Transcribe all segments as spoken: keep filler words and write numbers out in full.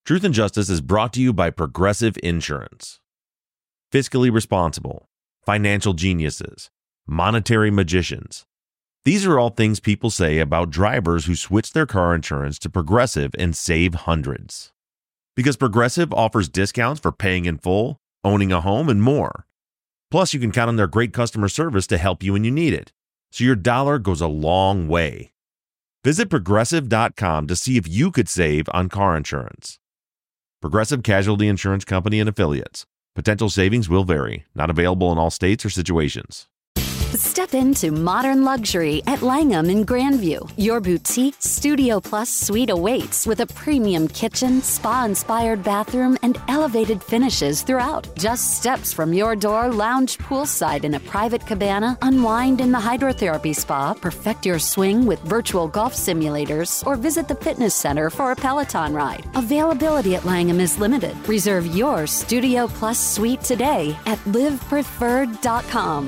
Truth and Justice is brought to you by Progressive Insurance. Fiscally responsible, financial geniuses, monetary magicians. These are all things people say about drivers who switch their car insurance to Progressive and save hundreds. Because Progressive offers discounts for paying in full, owning a home, and more. Plus, you can count on their great customer service to help you when you need it. So your dollar goes a long way. Visit progressive dot com to see if you could save on car insurance. Progressive Casualty Insurance Company and Affiliates. Potential savings will vary. Not available in all states or situations. Step into modern luxury at Langham in Grandview. Your boutique Studio Plus suite awaits with a premium kitchen, spa-inspired bathroom, and elevated finishes throughout. Just steps from your door, lounge poolside in a private cabana, unwind in the hydrotherapy spa, perfect your swing with virtual golf simulators, or visit the fitness center for a Peloton ride. Availability at Langham is limited. Reserve your Studio Plus suite today at live preferred dot com.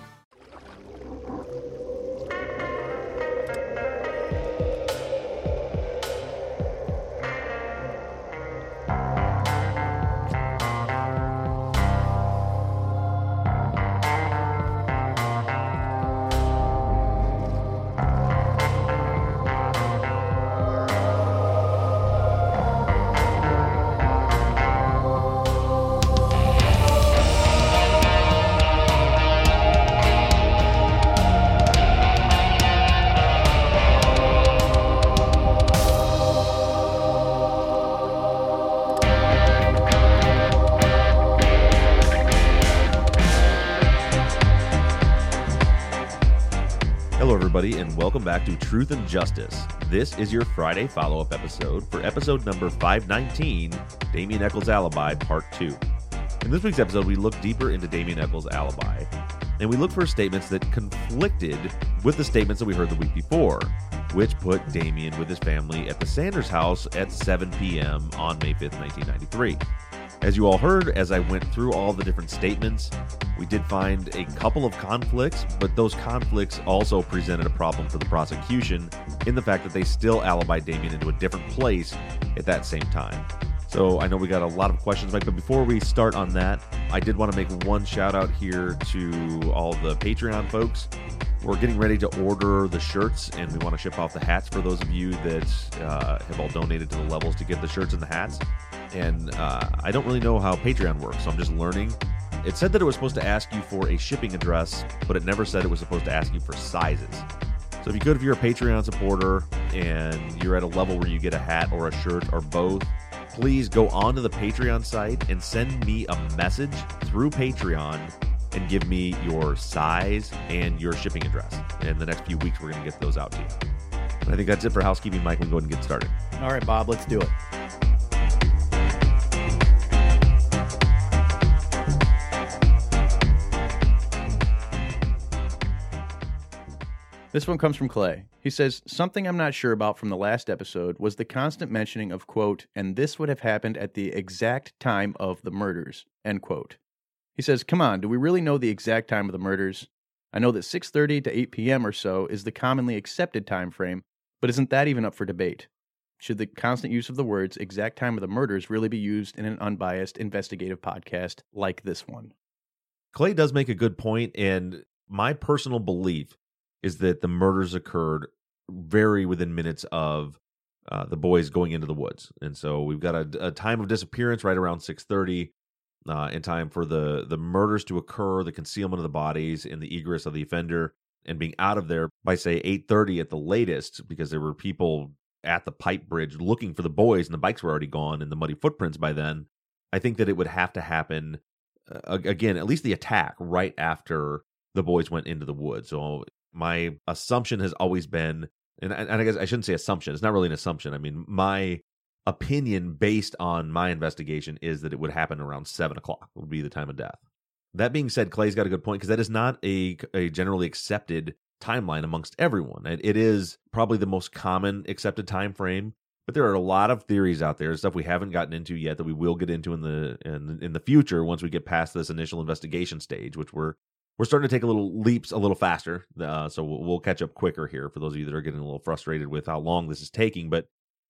And welcome back to Truth and Justice. This is your Friday follow-up episode for episode number five nineteen, Damien Echols' Alibi, Part two. In this week's episode, we look deeper into Damien Echols' alibi, and we look for statements that conflicted with the statements that we heard the week before, which put Damien with his family at the Sanders house at seven p.m. on May fifth, nineteen ninety-three. As you all heard, as I went through all the different statements, we did find a couple of conflicts, but those conflicts also presented a problem for the prosecution in the fact that they still alibied Damien into a different place at that same time. So I know we got a lot of questions, Mike, but before we start on that, I did want to make one shout out here to all the Patreon folks. We're getting ready to order the shirts, and we want to ship off the hats for those of you that uh, have all donated to the levels to get the shirts and the hats. And uh, I don't really know how Patreon works, so I'm just learning. It said that it was supposed to ask you for a shipping address, but it never said it was supposed to ask you for sizes. So if you could, if you're a Patreon supporter and you're at a level where you get a hat or a shirt or both, please go onto the Patreon site and send me a message through Patreon and give me your size and your shipping address. In the next few weeks, we're going to get those out to you. And I think that's it for housekeeping, Mike. We can go ahead and get started. All right, Bob, let's do it. This one comes from Clay. He says, something I'm not sure about from the last episode was the constant mentioning of, quote, and this would have happened at the exact time of the murders, end quote. He says, come on, do we really know the exact time of the murders? I know that six thirty to eight p.m. or so is the commonly accepted time frame, but isn't that even up for debate? Should the constant use of the words exact time of the murders really be used in an unbiased investigative podcast like this one? Clay does make a good point, and my personal belief is that the murders occurred very within minutes of uh, the boys going into the woods. And so we've got a, a time of disappearance right around six thirty, uh, in time for the, the murders to occur, the concealment of the bodies, and the egress of the offender, and being out of there by, say, eight thirty at the latest, because there were people at the pipe bridge looking for the boys, and the bikes were already gone, and the muddy footprints by then. I think that it would have to happen, uh, again, at least the attack, right after the boys went into the woods. So my assumption has always been, and I, and I guess I shouldn't say assumption, it's not really an assumption. I mean, my opinion based on my investigation is that it would happen around seven o'clock would be the time of death. That being said, Clay's got a good point, because that is not a, a generally accepted timeline amongst everyone. It, it is probably the most common accepted time frame, but there are a lot of theories out there, stuff we haven't gotten into yet that we will get into in the in, in the future once we get past this initial investigation stage, which we're We're starting to take a little leaps a little faster, uh, so we'll, we'll catch up quicker here for those of you that are getting a little frustrated with how long this is taking. But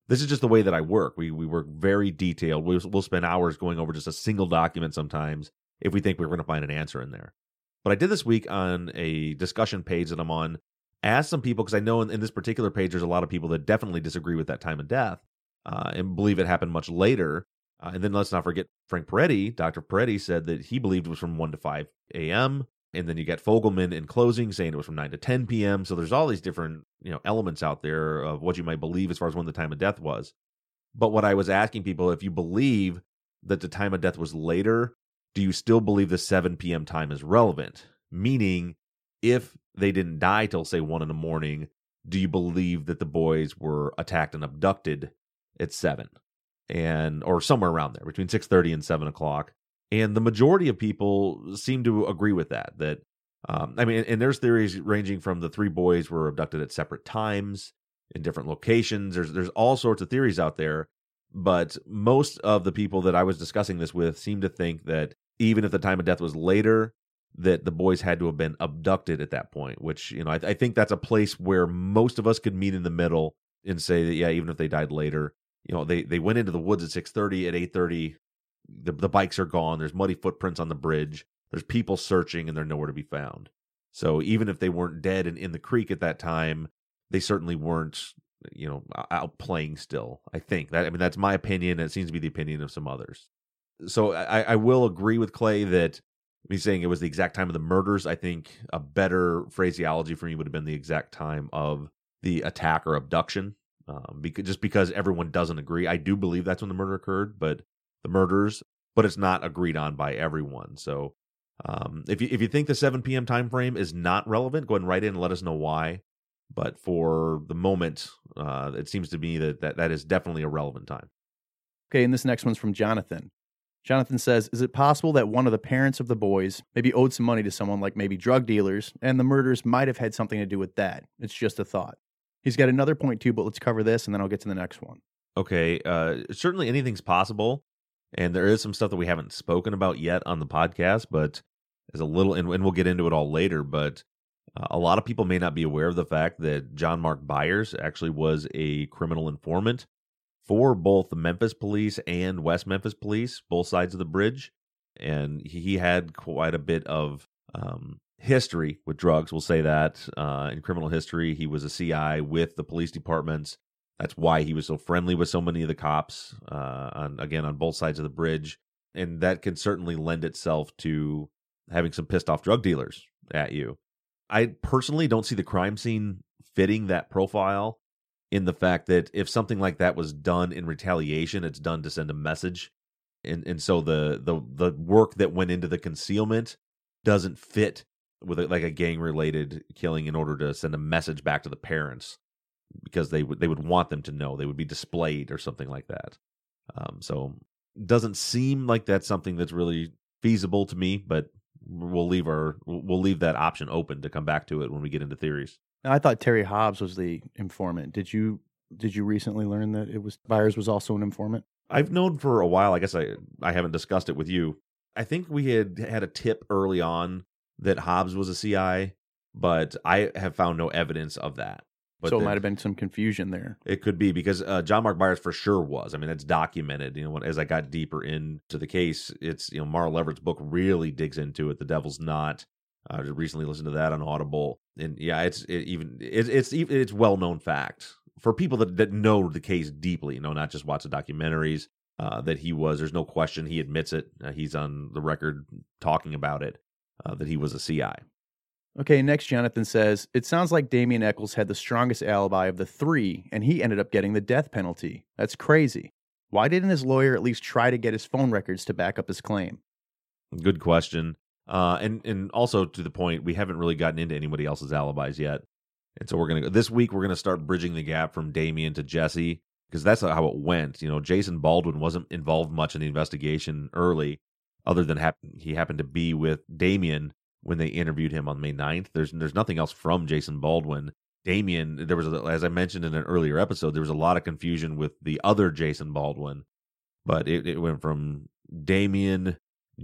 this is just the way that I work. We we work very detailed. We'll, we'll spend hours going over just a single document sometimes if we think we're going to find an answer in there. But I did this week on a discussion page that I'm on, asked some people, because I know in, in this particular page there's a lot of people that definitely disagree with that time of death uh, and believe it happened much later. Uh, and then let's not forget Frank Peretti. Doctor Peretti said that he believed it was from one to five a.m., and then you get Fogelman in closing saying it was from nine to ten p.m. So there's all these different, you know, elements out there of what you might believe as far as when the time of death was. But what I was asking people, if you believe that the time of death was later, do you still believe the seven p.m. time is relevant? Meaning, if they didn't die till, say, one in the morning, do you believe that the boys were attacked and abducted at seven? And or somewhere around there, between six thirty and seven o'clock. And the majority of people seem to agree with that. That um, I mean, and there's theories ranging from the three boys were abducted at separate times in different locations. There's there's all sorts of theories out there. But most of the people that I was discussing this with seem to think that even if the time of death was later, that the boys had to have been abducted at that point. Which, you know, I, I think that's a place where most of us could meet in the middle and say that, yeah, even if they died later, you know, they, they went into the woods at six thirty, at eight thirty, the, the bikes are gone, there's muddy footprints on the bridge, there's people searching, and they're nowhere to be found. So even if they weren't dead and in the creek at that time, they certainly weren't, you know, out playing still, I think. that I mean, that's my opinion, and it seems to be the opinion of some others. So I, I will agree with Clay that me saying it was the exact time of the murders. I think a better phraseology for me would have been the exact time of the attack or abduction. Um, because, just because everyone doesn't agree. I do believe that's when the murder occurred, but the murders, but it's not agreed on by everyone. So um, if you if you think the seven p.m. time frame is not relevant, go ahead and write in and let us know why. But for the moment, uh, it seems to me that, that that is definitely a relevant time. Okay, and this next one's from Jonathan. Jonathan says, is it possible that one of the parents of the boys maybe owed some money to someone like maybe drug dealers, and the murders might have had something to do with that? It's just a thought. He's got another point too, but let's cover this and then I'll get to the next one. Okay, uh, certainly anything's possible, and there is some stuff that we haven't spoken about yet on the podcast, but is a little, and, and we'll get into it all later, but uh, a lot of people may not be aware of the fact that John Mark Byers actually was a criminal informant for both the Memphis police and West Memphis police, both sides of the bridge, and he had quite a bit of um, history with drugs, we'll say that. Uh, in criminal history, he was a C I with the police departments. That's why he was so friendly with so many of the cops, uh, on again, on both sides of the bridge. And that can certainly lend itself to having some pissed off drug dealers at you. I personally don't see the crime scene fitting that profile, in the fact that if something like that was done in retaliation, it's done to send a message. And and so the the the work that went into the concealment doesn't fit with a, like a gang-related killing in order to send a message back to the parents, because they would they would want them to know, they would be displayed or something like that. Um, so doesn't seem like that's something that's really feasible to me, but we'll leave our we'll leave that option open to come back to it when we get into theories. Now, I thought Terry Hobbs was the informant. Did you did you recently learn that it was Byers was also an informant? I've known for a while. I guess I I haven't discussed it with you. I think we had had a tip early on that Hobbs was a C I, but I have found no evidence of that. But so it might have been some confusion there. It could be, because uh, John Mark Byers for sure was. I mean, that's documented. You know, when, as I got deeper into the case, it's, you know, Mara Levert's book really digs into it. The Devil's Knot. I uh, recently listened to that on Audible, and yeah, it's it even it, it's it's well known fact for people that, that know the case deeply. You know, not just watch the documentaries. Uh, that he was. There's no question. He admits it. Uh, he's on the record talking about it. Uh, that he was a C I. Okay, next Jonathan says, it sounds like Damien Echols had the strongest alibi of the three, and he ended up getting the death penalty. That's crazy. Why didn't his lawyer at least try to get his phone records to back up his claim? Good question. Uh, and, and also to the point, we haven't really gotten into anybody else's alibis yet. And so we're going to, this week, we're going to start bridging the gap from Damien to Jesse, because that's how it went. You know, Jason Baldwin wasn't involved much in the investigation early, other than hap- he happened to be with Damien when they interviewed him on May ninth. There's there's nothing else from Jason Baldwin. Damien, there was, a, as I mentioned in an earlier episode, there was a lot of confusion with the other Jason Baldwin, but it, it went from Damien,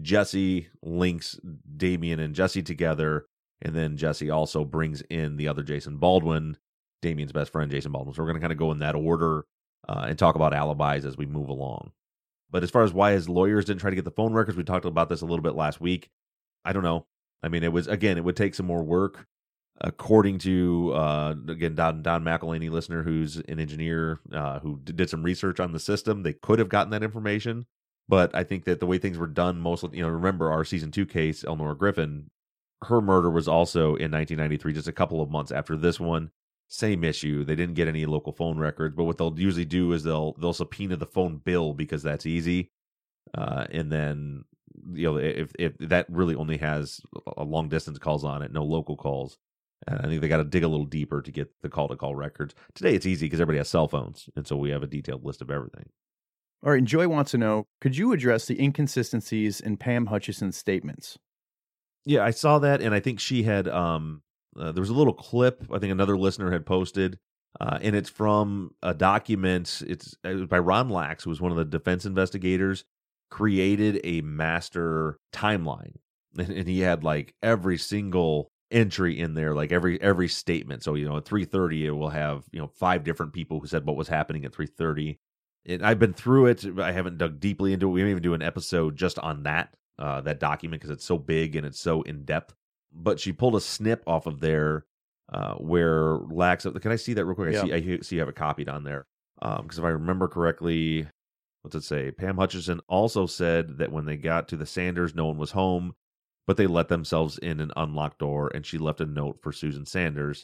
Jesse links Damien and Jesse together, and then Jesse also brings in the other Jason Baldwin, Damien's best friend, Jason Baldwin. So we're going to kind of go in that order. uh, and talk about alibis as we move along. But as far as why his lawyers didn't try to get the phone records, we talked about this a little bit last week. I don't know. I mean, it was, again, it would take some more work. According to, uh, again, Don, Don McElhaney, listener, who's an engineer uh, who did some research on the system, they could have gotten that information. But I think that the way things were done, mostly, you know, remember our season two case, Elnora Griffin, her murder was also in nineteen ninety-three, just a couple of months after this one. Same issue. They didn't get any local phone records, but what they'll usually do is they'll they'll subpoena the phone bill because that's easy. Uh, and then, you know, if if that really only has a long distance calls on it, no local calls. And I think they got to dig a little deeper to get the call-to-call records. Today it's easy because everybody has cell phones, and so we have a detailed list of everything. All right, and Joy wants to know, could you address the inconsistencies in Pam Hutchison's statements? Yeah, I saw that, and I think she had, um, uh, there was a little clip I think another listener had posted, uh, and it's from a document. It's it was by Ron Lax, who was one of the defense investigators, created a master timeline, and, and he had like every single entry in there, like every every statement. So, you know, at three thirty, it will have, you know, five different people who said what was happening at three thirty. And I've been through it. I haven't dug deeply into it. We may even do an episode just on that, uh, that document, because it's so big and it's so in-depth. But she pulled a snip off of there uh, where Lax, can I see that real quick? I Yeah. see I see you have it copied on there. Because um, if I remember correctly, what's it say? Pam Hutchison also said that when they got to the Sanders, no one was home, but they let themselves in an unlocked door, and she left a note for Susan Sanders.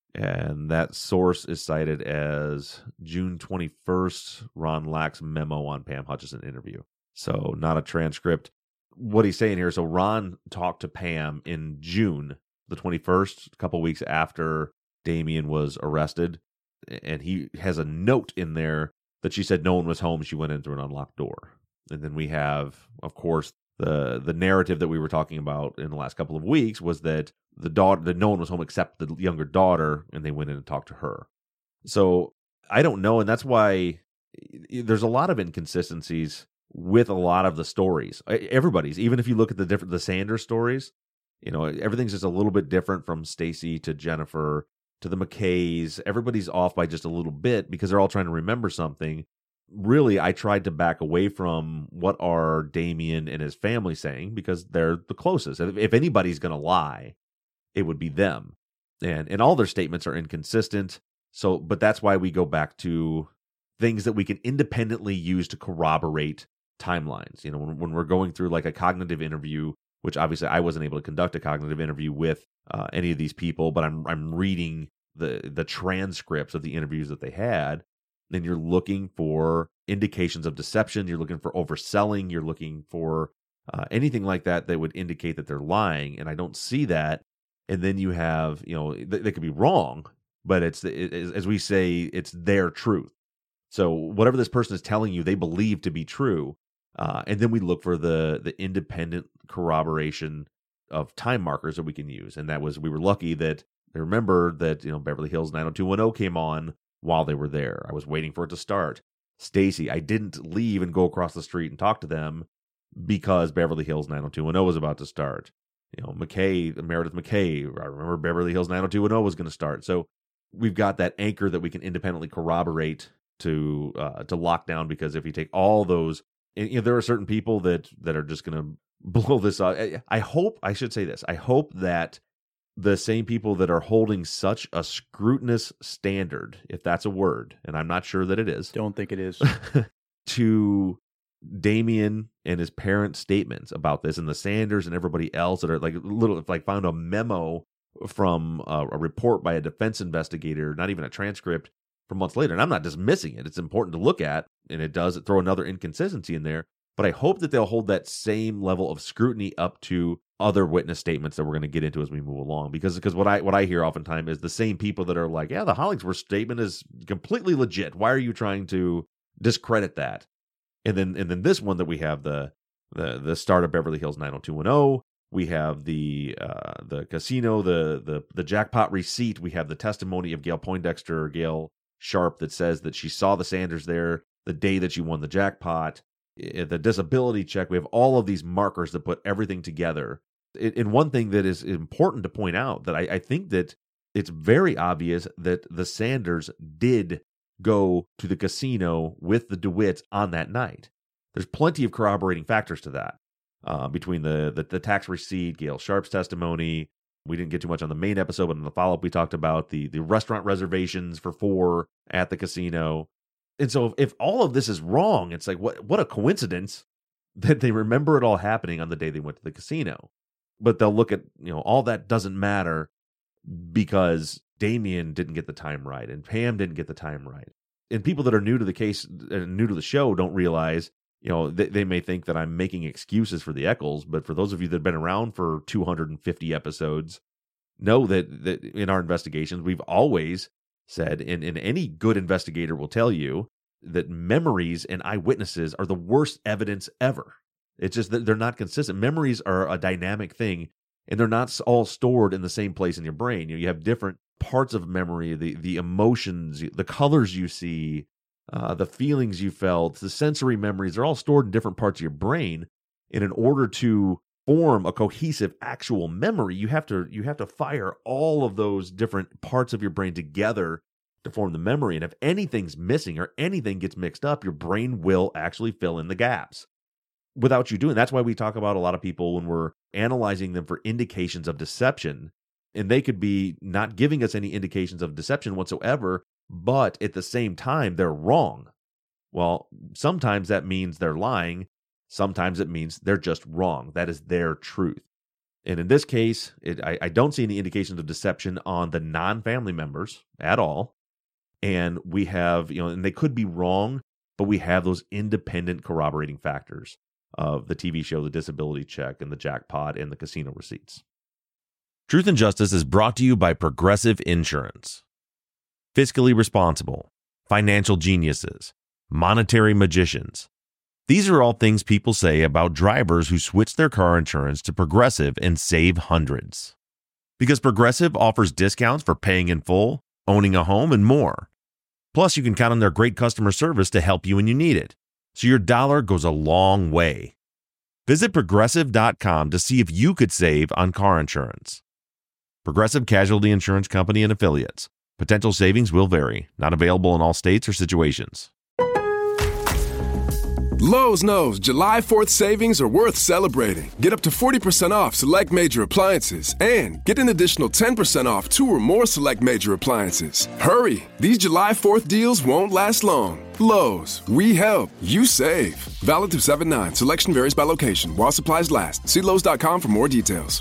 And that source is cited as June twenty-first, Ron Lax memo on Pam Hutchison interview. So not a transcript. What he's saying here, so Ron talked to Pam in June the twenty-first, a couple weeks after Damien was arrested, and he has a note in there that she said no one was home. She went into an unlocked door. And then we have, of course, The the narrative that we were talking about in the last couple of weeks was that the daughter, that no one was home except the younger daughter, and they went in and talked to her. So I don't know, and that's why there's a lot of inconsistencies with a lot of the stories. Everybody's, even if you look at the different the Sanders stories, you know, everything's just a little bit different from Stacy to Jennifer to the McKays. Everybody's off by just a little bit because they're all trying to remember something. Really, I tried to back away from what are Damien and his family saying because they're the closest. If, if anybody's going to lie, it would be them. And and all their statements are inconsistent. So, but that's why we go back to things that we can independently use to corroborate timelines. You know, when, when we're going through like a cognitive interview, which obviously I wasn't able to conduct a cognitive interview with uh, any of these people, but I'm I'm reading the the transcripts of the interviews that they had. Then you're looking for indications of deception. You're looking for overselling. You're looking for uh, anything like that that would indicate that they're lying. And I don't see that. And then you have, you know, they, they could be wrong, but it's, it, as we say, it's their truth. So whatever this person is telling you, they believe to be true. Uh, and then we look for the the independent corroboration of time markers that we can use. And that was, we were lucky that I remember that, you know, Beverly Hills nine oh two one oh came on while they were there. I was waiting for it to start. Stacy, I didn't leave and go across the street and talk to them because Beverly Hills nine oh two one oh was about to start. You know, McKay, Meredith McKay, I remember Beverly Hills nine oh two one oh was going to start. So we've got that anchor that we can independently corroborate to uh, to lock down, because if you take all those, you know, there are certain people that, that are just going to blow this up. I hope, I should say this, I hope that the same people that are holding such a scrutinous standard, if that's a word, and I'm not sure that it is. Don't think it is. To Damien and his parents' statements about this, and the Sanders and everybody else that are like little, like found a memo from a, a report by a defense investigator, not even a transcript, for months later. And I'm not dismissing it. It's important to look at, and it does throw another inconsistency in there. But I hope that they'll hold that same level of scrutiny up to other witness statements that we're going to get into as we move along. Because because what I what I hear oftentimes is the same people that are like, yeah, the Hollingsworth statement is completely legit. Why are you trying to discredit that? And then and then this one that we have, the the the start of Beverly Hills nine oh two one oh. We have the uh, the casino, the the the jackpot receipt. We have the testimony of Gail Poindexter, Gail Sharp, that says that she saw the Sanders there the day that she won the jackpot. The disability check. We have all of these markers that put everything together. And one thing that is important to point out, that I, I think that it's very obvious that the Sanders did go to the casino with the DeWitts on that night. There's plenty of corroborating factors to that. Uh, between the, the the tax receipt, Gail Sharp's testimony. We didn't get too much on the main episode, but in the follow-up we talked about the, the restaurant reservations for four at the casino. And so if, if all of this is wrong, it's like, what what a coincidence that they remember it all happening on the day they went to the casino. But they'll look at, you know, all that doesn't matter because Damien didn't get the time right and Pam didn't get the time right. And people that are new to the case, uh, new to the show, don't realize, you know, they, they may think that I'm making excuses for the Eccles, but for those of you that have been around for two hundred fifty episodes, know that, that in our investigations, we've always said, and, and any good investigator will tell you, that memories and eyewitnesses are the worst evidence ever. It's just that they're not consistent. Memories are a dynamic thing, and they're not all stored in the same place in your brain. You know, you have different parts of memory, the the emotions, the colors you see, uh, the feelings you felt, the sensory memories are all stored in different parts of your brain. And in order to form a cohesive actual memory, you have to you have to fire all of those different parts of your brain together to form the memory. And if anything's missing or anything gets mixed up, your brain will actually fill in the gaps without you doing. That's why we talk about a lot of people when we're analyzing them for indications of deception, and they could be not giving us any indications of deception whatsoever, but at the same time, they're wrong. Well, sometimes that means they're lying. Sometimes it means they're just wrong. That is their truth. And in this case, it, I, I don't see any indications of deception on the non-family members at all. And we have, you know, and they could be wrong, but we have those independent corroborating factors of the T V show, the disability check, and the jackpot, and the casino receipts. Truth and Justice is brought to you by Progressive Insurance. Fiscally responsible, financial geniuses, monetary magicians. These are all things people say about drivers who switch their car insurance to Progressive and save hundreds. Because Progressive offers discounts for paying in full, owning a home, and more. Plus, you can count on their great customer service to help you when you need it. So your dollar goes a long way. Visit Progressive dot com to see if you could save on car insurance. Progressive Casualty Insurance Company and Affiliates. Potential savings will vary. Not available in all states or situations. Lowe's knows July fourth savings are worth celebrating. Get up to forty percent off select major appliances and get an additional ten percent off two or more select major appliances. Hurry! These July fourth deals won't last long. Lowe's, we help, you save. Valid through seven nine. Selection varies by location. While supplies last. See Lowe's dot com for more details.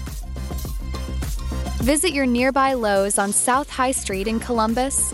Visit your nearby Lowe's on South High Street in Columbus.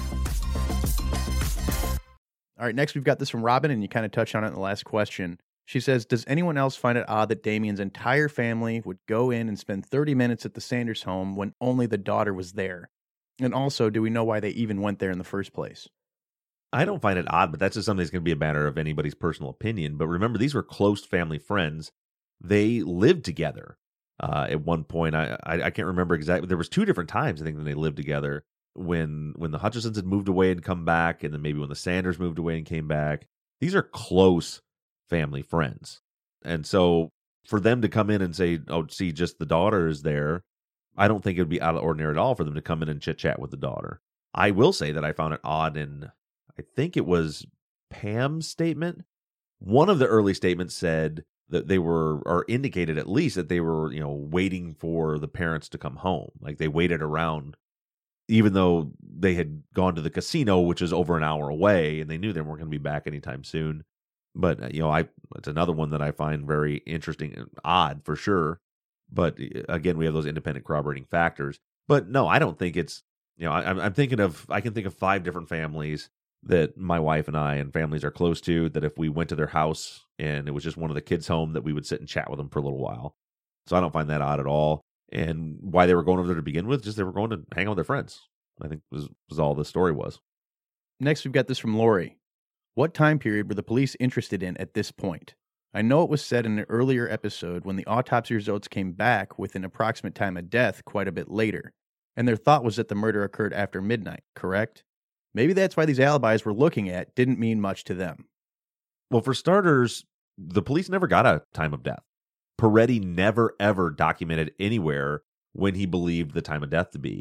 All right, next we've got this from Robin, and you kind of touched on it in the last question. She says, does anyone else find it odd that Damien's entire family would go in and spend thirty minutes at the Sanders home when only the daughter was there? And also, do we know why they even went there in the first place? I don't find it odd, but that's just something that's going to be a matter of anybody's personal opinion. But remember, these were close family friends. They lived together uh, at one point. I, I I can't remember exactly. There was two different times, I think, that they lived together. When when the Hutchisons had moved away and come back, and then maybe when the Sanders moved away and came back. These are close family friends. And so for them to come in and say, oh, see, just the daughter is there, I don't think it would be out of ordinary at all for them to come in and chit-chat with the daughter. I will say that I found it odd in, I think it was Pam's statement. One of the early statements said that they were, or indicated at least that they were, you know, waiting for the parents to come home. Like they waited around even though they had gone to the casino, which is over an hour away, and they knew they weren't going to be back anytime soon. But, you know, I it's another one that I find very interesting and odd for sure. But again, we have those independent corroborating factors. But no, I don't think it's, you know, I, I'm thinking of, I can think of five different families that my wife and I and families are close to, that if we went to their house and it was just one of the kids home, that we would sit and chat with them for a little while. So I don't find that odd at all. And why they were going over there to begin with, just they were going to hang out with their friends. I think was was all the story was. Next, we've got this from Lori. What time period were the police interested in at this point? I know it was said in an earlier episode when the autopsy results came back with an approximate time of death quite a bit later, and their thought was that the murder occurred after midnight, correct? Maybe that's why these alibis we're looking at didn't mean much to them. Well, for starters, the police never got a time of death. Peretti never, ever documented anywhere when he believed the time of death to be.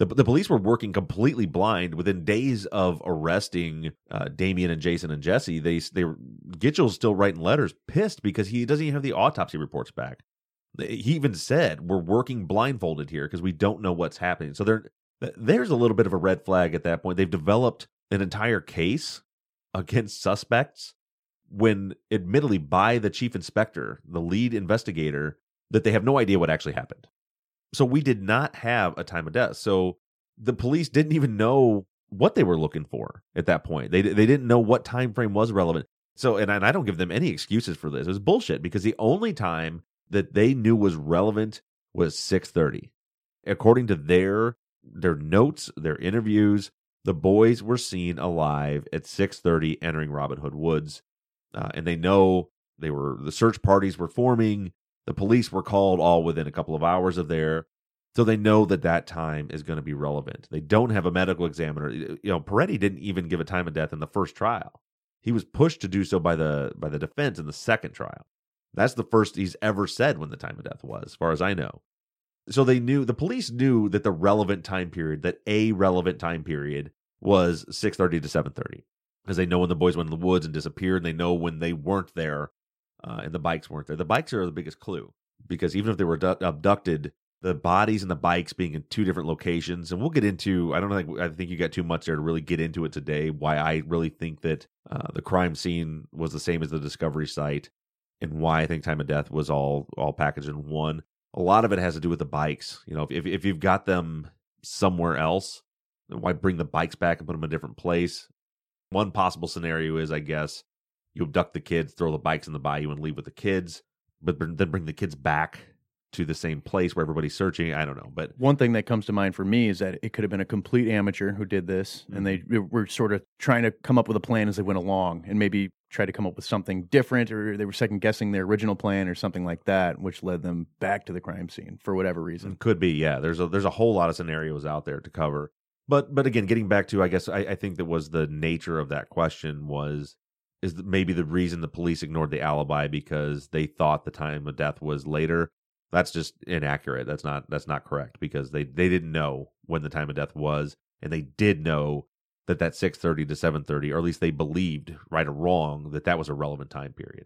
The, the police were working completely blind. Within days of arresting uh, Damien and Jason and Jesse, they they were, Gitchel's still writing letters, pissed because he doesn't even have the autopsy reports back. He even said, "We're working blindfolded here because we don't know what's happening." So there, there's a little bit of a red flag at that point. They've developed an entire case against suspects when, admittedly, by the chief inspector, the lead investigator, that they have no idea what actually happened. So we did not have a time of death. So the police didn't even know what they were looking for at that point. They they didn't know what time frame was relevant. So, and I, and I don't give them any excuses for this. It was bullshit because the only time that they knew was relevant was six thirty. According to their their notes, their interviews, the boys were seen alive at six thirty entering Robin Hood Woods. Uh, and they know they were the search parties were forming. The police were called all within a couple of hours of there. So they know that that time is going to be relevant. They don't have a medical examiner. You know, Peretti didn't even give a time of death in the first trial. He was pushed to do so by the by the defense in the second trial. That's the first he's ever said when the time of death was, as far as I know. So they knew, the police knew that the relevant time period, that a relevant time period was six thirty to seven thirty. Because they know when the boys went in the woods and disappeared, and they know when they weren't there. Uh, and the bikes weren't there. The bikes are the biggest clue because even if they were du- abducted, the bodies and the bikes being in two different locations, and we'll get into, I don't think, I think you got too much there to really get into it today, why I really think that uh, the crime scene was the same as the discovery site and why I think time of death was all, all packaged in one. A lot of it has to do with the bikes. You know, if, if you've got them somewhere else, then why bring the bikes back and put them in a different place? One possible scenario is, I guess, you abduct the kids, throw the bikes in the bayou, and leave with the kids, but then bring the kids back to the same place where everybody's searching. I don't know. But one thing that comes to mind for me is that it could have been a complete amateur who did this, mm-hmm. and they were sort of trying to come up with a plan as they went along and maybe try to come up with something different, or they were second-guessing their original plan or something like that, which led them back to the crime scene for whatever reason. Could be, yeah. There's a, there's a whole lot of scenarios out there to cover. But, but again, getting back to, I guess, I, I think that was the nature of that question was, is maybe the reason the police ignored the alibi because they thought the time of death was later. That's just inaccurate. That's not that's not correct because they, they didn't know when the time of death was, and they did know that that six thirty to seven thirty, or at least they believed, right or wrong, that that was a relevant time period.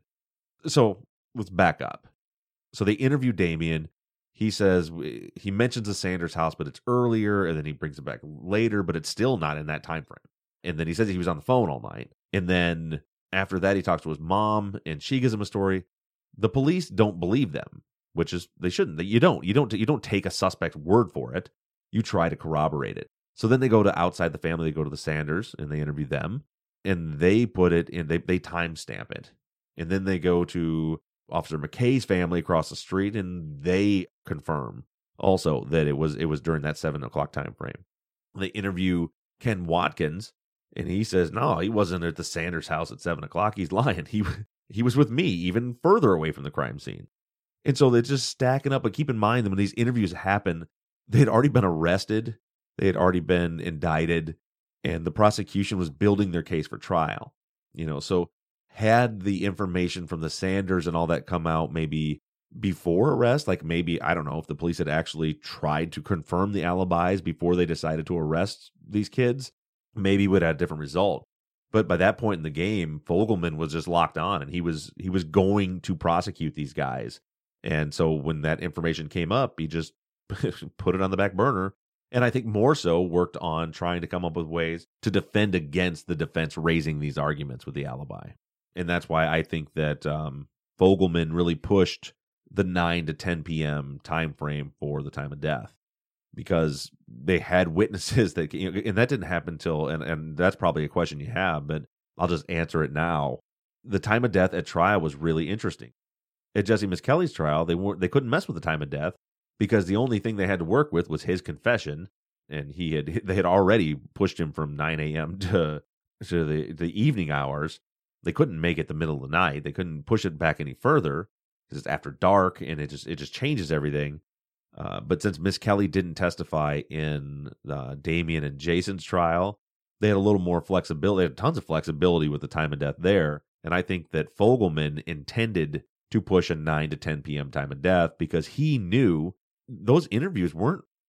So let's back up. So they interview Damien. He says, he mentions the Sanders house, but it's earlier, and then he brings it back later, but it's still not in that time frame. And then he says he was on the phone all night. And then after that, he talks to his mom, and she gives him a story. The police don't believe them, which is, they shouldn't. You don't. You don't. You don't take a suspect's word for it. You try to corroborate it. So then they go to outside the family. They go to the Sanders, and they interview them, and they put it in. They they timestamp it, and then they go to Officer McKay's family across the street, and they confirm also that it was it was during that seven o'clock time frame. They interview Ken Watkins. And he says, no, he wasn't at the Sanders house at seven o'clock. He's lying. He he was with me, even further away from the crime scene. And so they're just stacking up. But keep in mind that when these interviews happen, they had already been arrested. They had already been indicted. And the prosecution was building their case for trial. You know, so had the information from the Sanders and all that come out maybe before arrest, like maybe, I don't know, if the police had actually tried to confirm the alibis before they decided to arrest these kids, maybe would have a different result. But by that point in the game, Fogelman was just locked on, and he was he was going to prosecute these guys. And so when that information came up, he just put it on the back burner. And I think more so worked on trying to come up with ways to defend against the defense raising these arguments with the alibi. And that's why I think that um, Fogelman really pushed the nine to ten p.m. time frame for the time of death. Because they had witnesses that, you know, and that didn't happen until, and, and that's probably a question you have, but I'll just answer it now. The time of death at trial was really interesting. At Jesse Miskelly's trial, they weren't, they couldn't mess with the time of death because the only thing they had to work with was his confession, and he had they had already pushed him from nine a.m. to to the the evening hours. They couldn't make it the middle of the night. They couldn't push it back any further because it's after dark, and it just it just changes everything. Uh, but since Miss Kelly didn't testify in uh, Damien and Jason's trial, they had a little more flexibility. They had tons of flexibility with the time of death there. And I think that Fogelman intended to push a nine to ten p.m. time of death because he knew those interviews weren't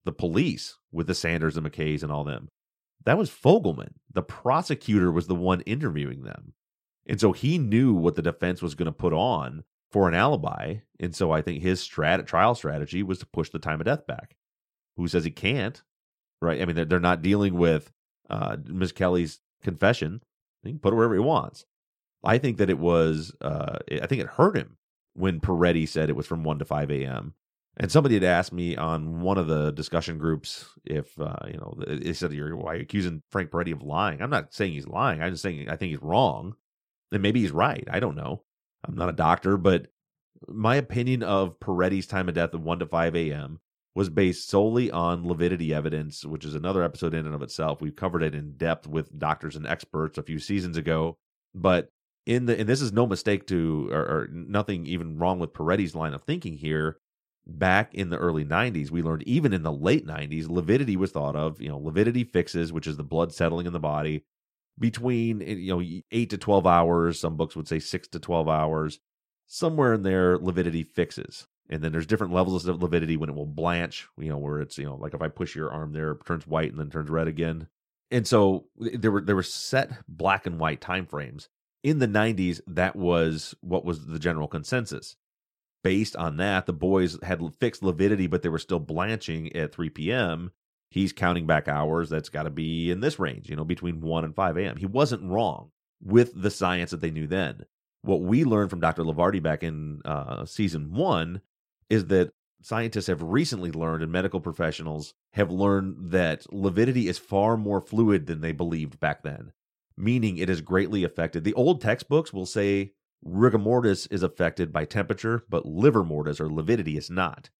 the police with the Sanders and McKays and all them. That was Fogelman. The prosecutor was the one interviewing them. And so he knew what the defense was going to put on for an alibi. And so I think his strat- trial strategy was to push the time of death back. Who says he can't? Right? I mean, they're, they're not dealing with uh, Miz Kelly's confession. He can put it wherever he wants. I think that it was, uh, I think it hurt him when Peretti said it was from one to five a.m. And somebody had asked me on one of the discussion groups if, uh, you know, they said, you're, why are you accusing Frank Peretti of lying? I'm not saying he's lying. I'm just saying I think he's wrong. And maybe he's right. I don't know. I'm not a doctor, but my opinion of Peretti's time of death of one to five a.m. was based solely on lividity evidence, which is another episode in and of itself. We've covered it in depth with doctors and experts a few seasons ago. But in the, and this is no mistake to, or, or nothing even wrong with Peretti's line of thinking here. Back in the early nineties, we learned even in the late nineties, lividity was thought of, you know, lividity fixes, which is the blood settling in the body, between, you know, eight to twelve hours. Some books would say six to twelve hours. Somewhere in there, lividity fixes. And then there's different levels of lividity when it will blanch, you know, where it's, you know, like if I push your arm there, it turns white and then turns red again. And so there were there were set black and white time frames. In the nineties, that was what was the general consensus. Based on that, the boys had fixed lividity, but they were still blanching at three p.m. He's counting back hours. That's got to be in this range, you know, between one and five a.m. He wasn't wrong with the science that they knew then. What we learned from Doctor Lavardi back in uh, season one is that scientists have recently learned, and medical professionals have learned, that lividity is far more fluid than they believed back then, meaning it is greatly affected. The old textbooks will say rigor mortis is affected by temperature, but livor mortis or lividity is not.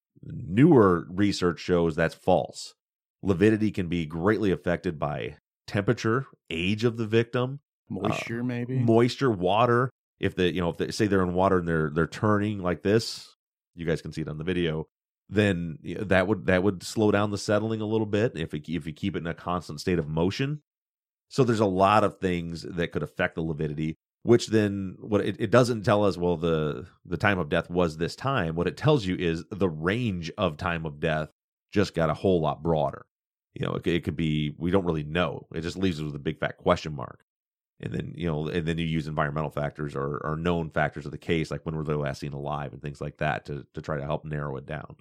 Newer research shows that's false. Lividity can be greatly affected by temperature, age of the victim, Moisture, uh, maybe? moisture, water. If they, you know, if they say they're in water and they're they're turning like this, you guys can see it on the video, then that would that would slow down the settling a little bit if it, if you keep it in a constant state of motion. So there's a lot of things that could affect the lividity, which then what it, it doesn't tell us, well, the the time of death was this time. What it tells you is the range of time of death just got a whole lot broader. You know, it, it could be, we don't really know. It just leaves us with a big fat question mark. And then, you know, and then you use environmental factors or, or known factors of the case, like when were they last seen alive and things like that to, to try to help narrow it down.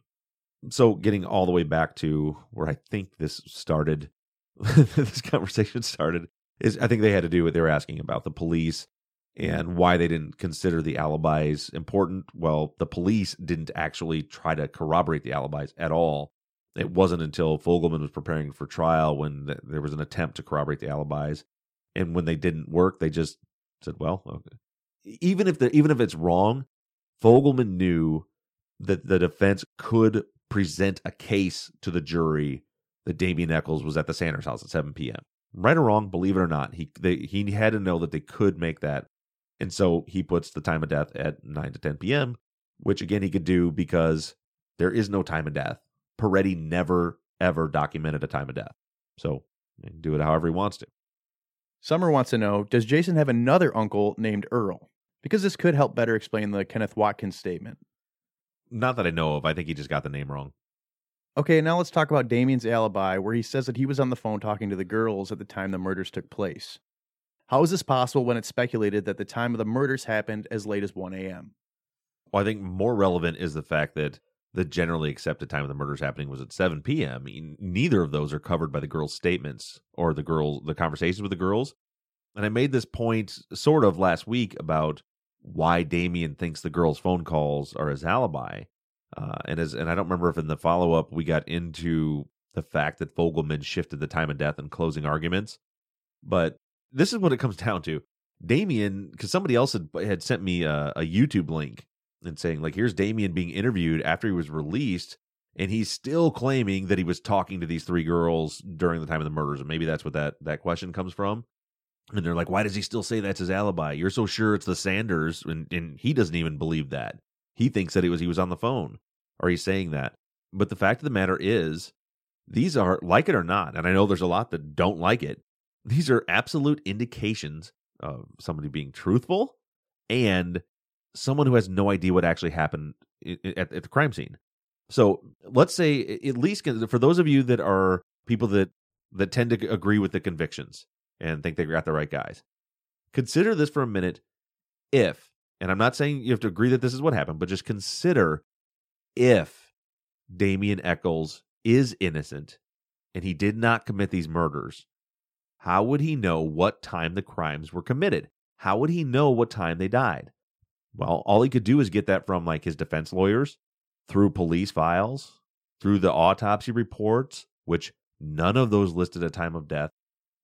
So getting all the way back to where I think this started, this conversation started, is I think they had to do what they were asking about the police and why they didn't consider the alibis important. Well, the police didn't actually try to corroborate the alibis at all. It wasn't until Fogelman was preparing for trial when th- there was an attempt to corroborate the alibis. And when they didn't work, they just said, well, okay. Even if the, even if it's wrong, Fogelman knew that the defense could present a case to the jury that Damien Echols was at the Sanders house at seven p.m. Right or wrong, believe it or not, he they, he had to know that they could make that. And so he puts the time of death at nine to ten p.m., which again he could do because there is no time of death. Peretti never, ever documented a time of death. So he can do it however he wants to. Summer wants to know, does Jason have another uncle named Earl? Because this could help better explain the Kenneth Watkins statement. Not that I know of. I think he just got the name wrong. Okay, now let's talk about Damien's alibi, where he says that he was on the phone talking to the girls at the time the murders took place. How is this possible when it's speculated that the time of the murders happened as late as one a.m.? Well, I think more relevant is the fact that the generally accepted time of the murders happening was at seven p.m. Neither of those are covered by the girls' statements or the girls, the conversations with the girls. And I made this point sort of last week about why Damien thinks the girls' phone calls are his alibi. Uh, and as and I don't remember if in the follow-up we got into the fact that Fogelman shifted the time of death in closing arguments. But this is what it comes down to. Damien, because somebody else had, had sent me a, a YouTube link and saying, like, here's Damien being interviewed after he was released, and he's still claiming that he was talking to these three girls during the time of the murders. And maybe that's what that, that question comes from. And they're like, why does he still say that's his alibi? You're so sure it's the Sanders, and, and he doesn't even believe that. He thinks that it was he was on the phone, or he's saying that. But the fact of the matter is, these are, like it or not, and I know there's a lot that don't like it, these are absolute indications of somebody being truthful and someone who has no idea what actually happened at, at the crime scene. So let's say, at least for those of you that are people that, that tend to agree with the convictions and think they got the right guys, consider this for a minute if, and I'm not saying you have to agree that this is what happened, but just consider if Damien Echols is innocent and he did not commit these murders, how would he know what time the crimes were committed? How would he know what time they died? Well, all he could do is get that from like his defense lawyers, through police files, through the autopsy reports, which none of those listed a time of death,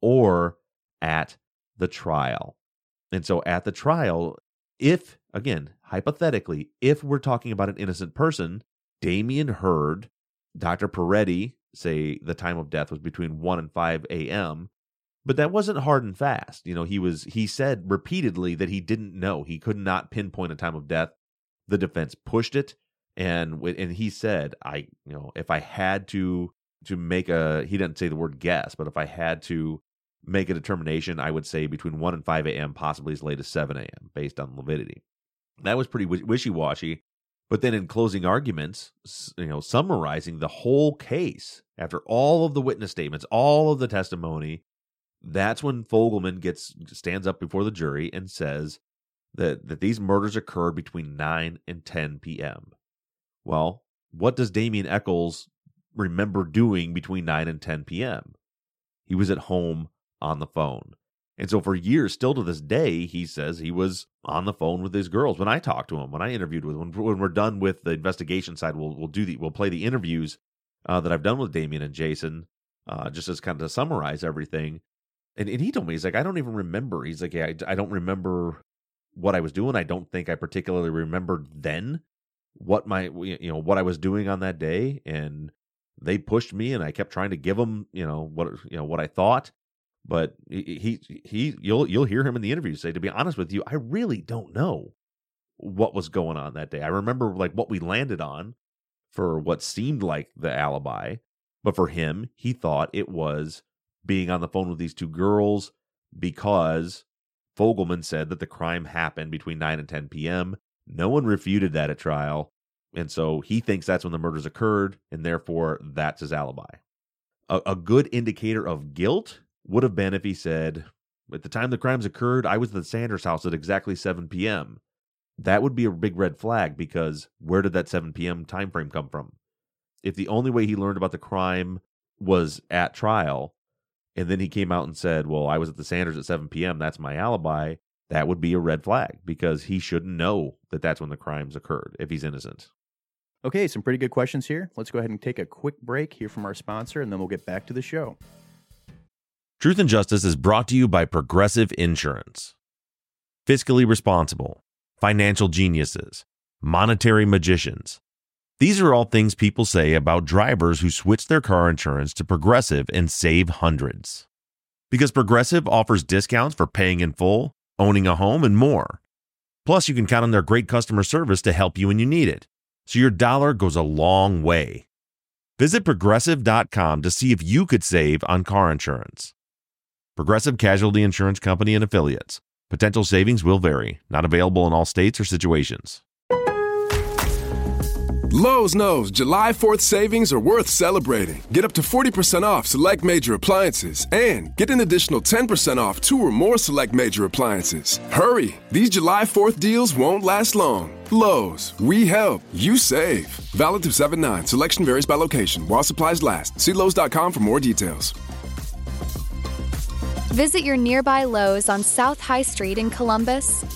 or at the trial. And so at the trial, if, again, hypothetically, if we're talking about an innocent person, Damien heard Doctor Peretti say the time of death was between one and five a.m., but that wasn't hard and fast. You know, he was he said repeatedly that he didn't know. He could not pinpoint a time of death. The defense pushed it, and and he said, I, you know, if I had to to make a, he didn't say the word guess, but if I had to make a determination, I would say between one and five a.m., possibly as late as seven a.m., based on lividity. That was pretty wishy-washy. But then in closing arguments, you know, summarizing the whole case, after all of the witness statements, all of the testimony, that's when Fogelman gets stands up before the jury and says that, that these murders occurred between nine and ten p.m. Well, what does Damien Echols remember doing between nine and ten p.m.? He was at home on the phone. And so for years, still to this day, he says he was on the phone with his girls. When I talked to him, when I interviewed with him, when, when we're done with the investigation side, we'll we'll do the we'll play the interviews uh, that I've done with Damien and Jason, uh, just as kind of to summarize everything. And and he told me, he's like, I don't even remember. He's like, yeah, I, I don't remember what I was doing. I don't think I particularly remembered then what my you know what I was doing on that day. And they pushed me, and I kept trying to give them you know what you know what I thought. But he, he, he, you'll, you'll hear him in the interview say, to be honest with you, I really don't know what was going on that day. I remember like what we landed on for what seemed like the alibi, but for him, he thought it was being on the phone with these two girls because Fogelman said that the crime happened between nine and ten p.m. No one refuted that at trial. And so he thinks that's when the murders occurred, and therefore that's his alibi. A, a good indicator of guilt would have been if he said, at the time the crimes occurred, I was at the Sanders house at exactly seven p.m. That would be a big red flag, because where did that seven p.m. time frame come from? If the only way he learned about the crime was at trial, and then he came out and said, well, I was at the Sanders at seven p.m., that's my alibi, that would be a red flag, because he shouldn't know that that's when the crimes occurred if he's innocent. Okay, some pretty good questions here. Let's go ahead and take a quick break, hear from our sponsor, and then we'll get back to the show. Truth and Justice is brought to you by Progressive Insurance. Fiscally responsible, financial geniuses, monetary magicians. These are all things people say about drivers who switch their car insurance to Progressive and save hundreds. Because Progressive offers discounts for paying in full, owning a home, and more. Plus, you can count on their great customer service to help you when you need it, so your dollar goes a long way. Visit Progressive dot com to see if you could save on car insurance. Progressive Casualty Insurance Company and Affiliates. Potential savings will vary. Not available in all states or situations. Lowe's knows July fourth savings are worth celebrating. Get up to forty percent off select major appliances and get an additional ten percent off two or more select major appliances. Hurry! These July fourth deals won't last long. Lowe's, we help, you save. Valid through seven nine. Selection varies by location. While supplies last. See Lowe's dot com for more details. Visit your nearby Lowe's on South High Street in Columbus.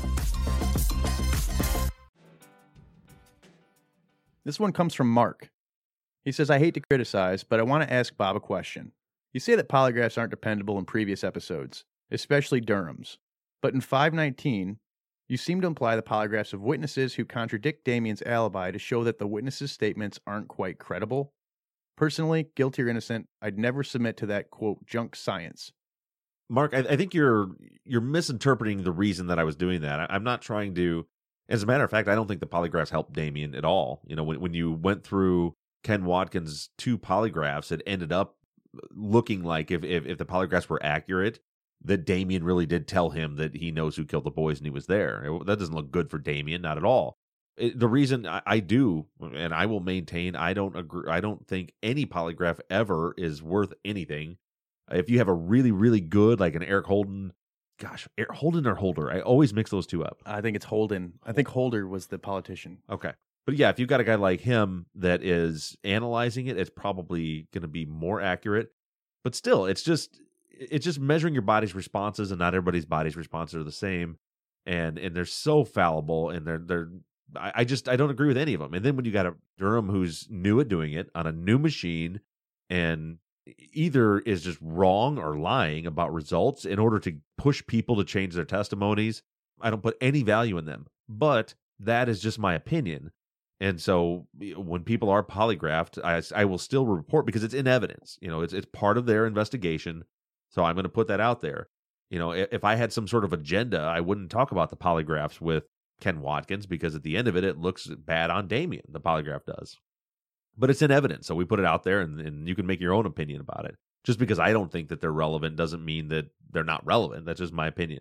This one comes from Mark. He says, I hate to criticize, but I want to ask Bob a question. You say that polygraphs aren't dependable in previous episodes, especially Durham's. But in five nineteen, you seem to imply the polygraphs of witnesses who contradict Damien's alibi to show that the witnesses' statements aren't quite credible. Personally, guilty or innocent, I'd never submit to that, quote, junk science. Mark, I, I think you're you're misinterpreting the reason that I was doing that. I, I'm not trying to. As a matter of fact, I don't think the polygraphs helped Damien at all. You know, when when you went through Ken Watkins' two polygraphs, it ended up looking like if if, if the polygraphs were accurate, that Damien really did tell him that he knows who killed the boys and he was there. It, that doesn't look good for Damien, not at all. It, the reason I, I do, and I will maintain, I don't agree. I don't think any polygraph ever is worth anything. If you have a really, really good, like an Eric Holden, gosh, Eric Holden or Holder, I always mix those two up. I think it's Holden. I think Holder was the politician. Okay. But yeah, if you've got a guy like him that is analyzing it, it's probably going to be more accurate. But still, it's just it's just measuring your body's responses, and not everybody's body's responses are the same. And and they're so fallible, and they're they're I, I just I don't agree with any of them. And then when you got a Durham who's new at doing it on a new machine, and either is just wrong or lying about results in order to push people to change their testimonies, I don't put any value in them. But that is just my opinion. And so when people are polygraphed, I, I will still report because it's in evidence. You know, it's it's part of their investigation. So I'm going to put that out there. You know, if, if I had some sort of agenda, I wouldn't talk about the polygraphs with Ken Watkins, because at the end of it, it looks bad on Damien. The polygraph does. But it's in evidence. So we put it out there, and, and you can make your own opinion about it. Just because I don't think that they're relevant doesn't mean that they're not relevant. That's just my opinion.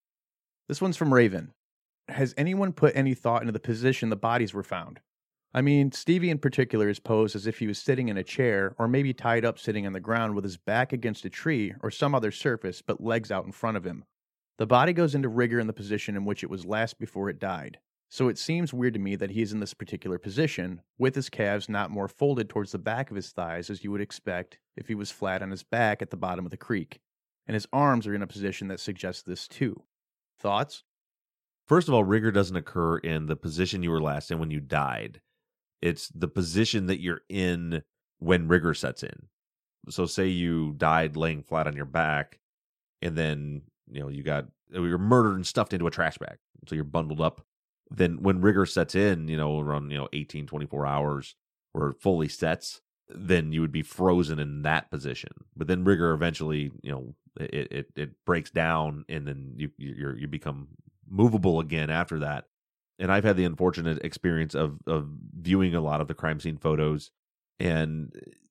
This one's from Raven. Has anyone put any thought into the position the bodies were found? I mean, Stevie in particular is posed as if he was sitting in a chair, or maybe tied up sitting on the ground with his back against a tree or some other surface, but legs out in front of him. The body goes into rigor in the position in which it was last before it died. So it seems weird to me that he is in this particular position, with his calves not more folded towards the back of his thighs as you would expect if he was flat on his back at the bottom of the creek. And his arms are in a position that suggests this too. Thoughts? First of all, rigor doesn't occur in the position you were last in when you died. It's the position that you're in when rigor sets in. So say you died laying flat on your back, and then, you know, you got, you're murdered and stuffed into a trash bag. So you're bundled up. Then when rigor sets in, you know, around, you know, eighteen, twenty-four hours, where it fully sets, then you would be frozen in that position. But then rigor eventually, you know, it it, it breaks down, and then you you you become movable again after that. And I've had the unfortunate experience of of viewing a lot of the crime scene photos, and